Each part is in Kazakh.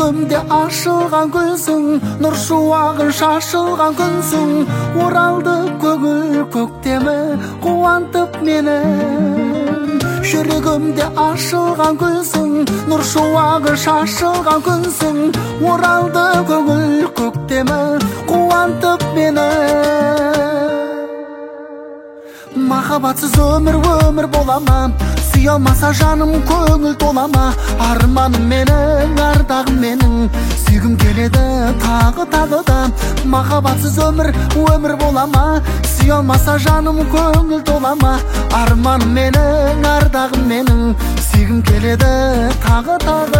жүрегімде ашылған гүлсің, нұр шуағын шашылған күнсің. Оралды көңіл көктемі қуантып мені. Жүрегімде ашылған гүлсің, нұр шуағын шашылған күнсің. Оралды көңіл көктемі қуантып мені. Махаббатсыз өмір болама, сүйе алмаса жаным көңіл толама. Арманым менің, ардағым менің, сүйгім келеді тағы да. Махаббатсыз өмір болама, сүйе алмаса жаным көңіл толама. Арманым менің, ардағым менің, сүйгім келеді тағы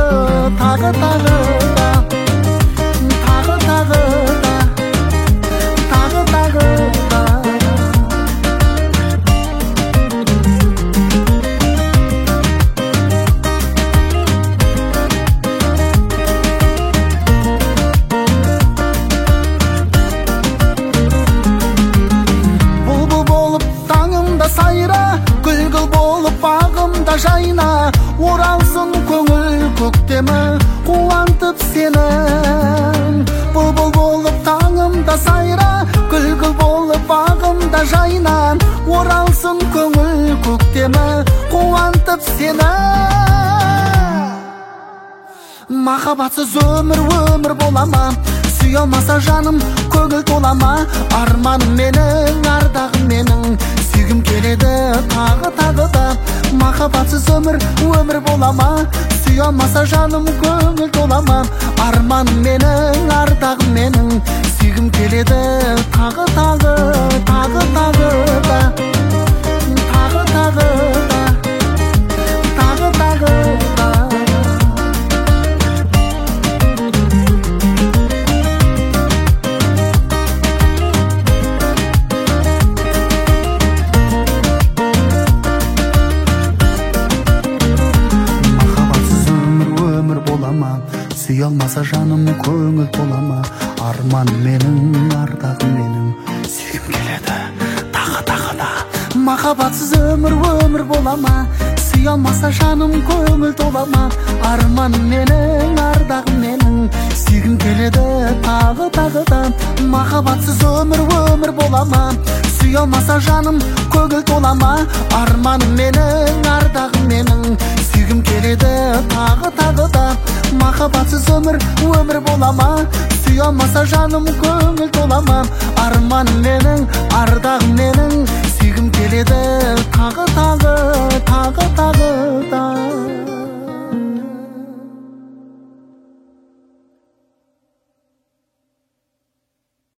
гүл болып бағымда жайна. Оралсын көңіл көктемі қуантып сені. Бұлбұл болып таңымда сайра, гүл болып бағымда жайна. Оралсын көңіл көктемі қуантып сені. Махаббатсыз өмір болама, сүйе алмаса жаным көңіл толама. Арманым менің, ардағым менің, сүйгім келеді тағы да. Махаббатсыз өмір болама, сүйе алмаса жаным көңіл толама. Арманым менің, ардағым менің, сүйгім келеді тағы сүйе алмаса жаным көңіл толама. Арманым менің, ардағым менің, сүйгім келеді тағы да. Махаббатсыз өмір болама, сүйе алмаса жаным көңіл толама. Арманым менің, ардағым менің, сүйгім келеді тағы да. Махаббатсыз өмір болама, сүйе алмаса жаным көңіл толама. Арманым менің, ардағым менің, сүйгім келеді тағы да. Махаббатсыз өмір болама, сүйе алмаса жаным көңіл толама. Арманым менің,